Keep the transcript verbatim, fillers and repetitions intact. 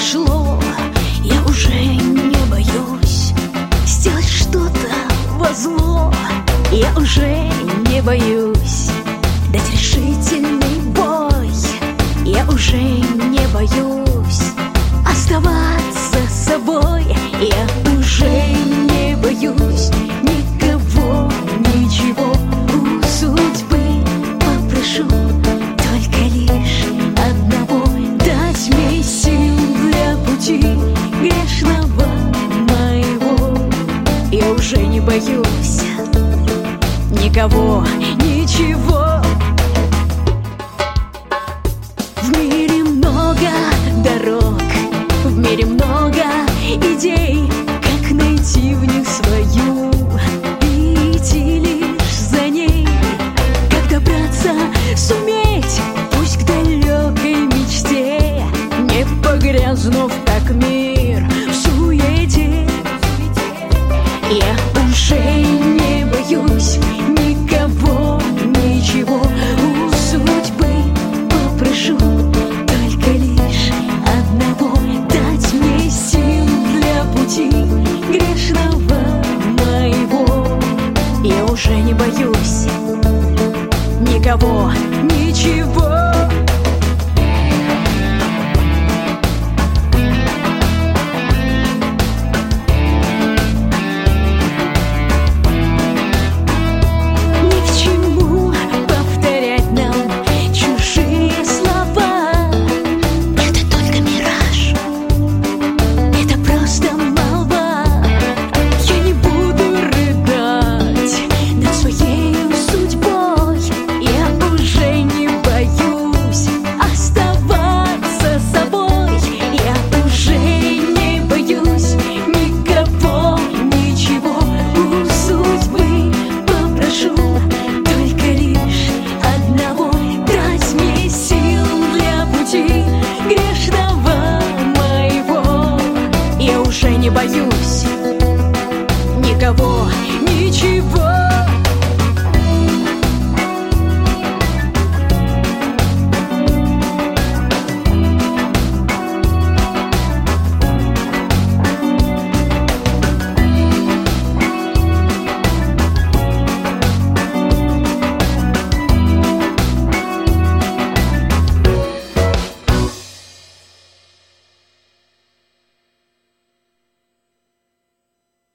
прошло, я уже не боюсь сделать что-то во зло. Я уже не боюсь дать решительный бой. Я уже не боюсь оставаться собой. Я уже не боюсь никого, ничего. У судьбы попрошу только лишь одного: дать мне сил для пути грешного моего. Я уже не боюсь никого, ничего. В мире много дорог, в мире много идей. Как найти в них свою и идти лишь за ней? Как добраться, суметь, пусть к далекой мечте, не погрязнув